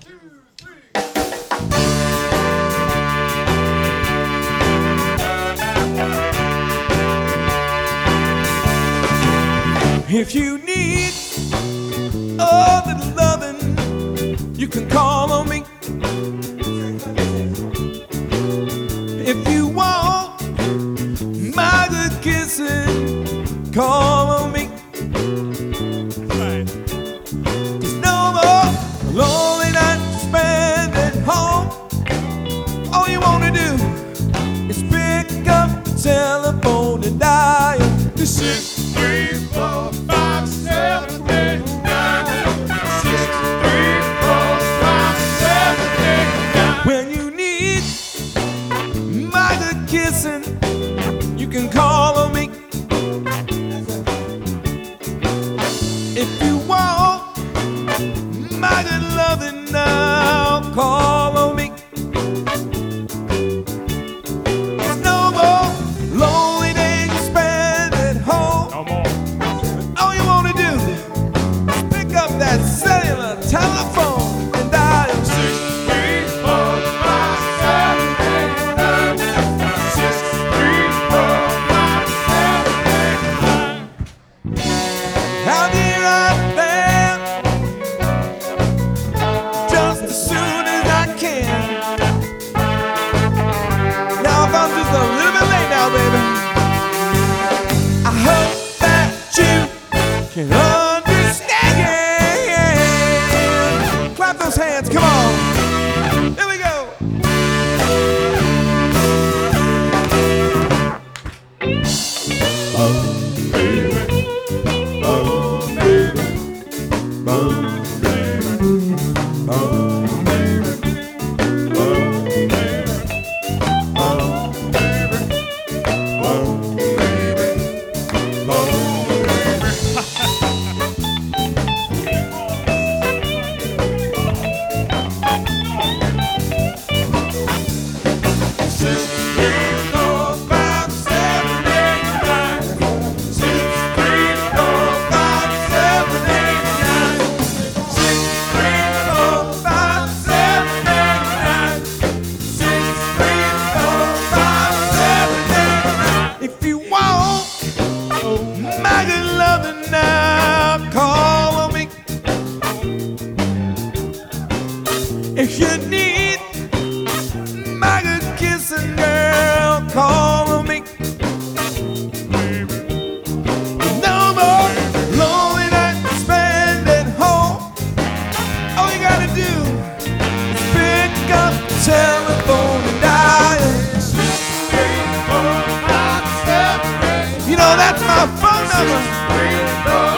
If you need a little loving, you can call on me. If you want my good kissing, call on me. There's no more lonely nights spent at home. All you wanna do is pick up the telephone and dial the 6, 3, 4, 5, 7, 8, 9. 6, 3, 4, 5, 7, 8, 9. When you need my good kissing, you can call on me. If you want my good loving now, call on me. There's no more lonely days you spend at home. No more. All you wanna do is pick up that cellular telephone and dial 6, 3, 4, 5, 7, 8, 9. 6, 3, 4, 5, 7, 8, 9. I'll be right there just as soon as I can. Now if I'm just a little bit late now, baby, I hope that you can understand. Clap those hands, come on. Here we go. If you want my good loving now, call on me. If you need my good kissing, girl, call on me. No more lonely nights to spend at home. All you gotta do is pick up the telephone and dial 6, 3, 4, 5, 7, 8. You know that's my phone number. 6, 3, 4,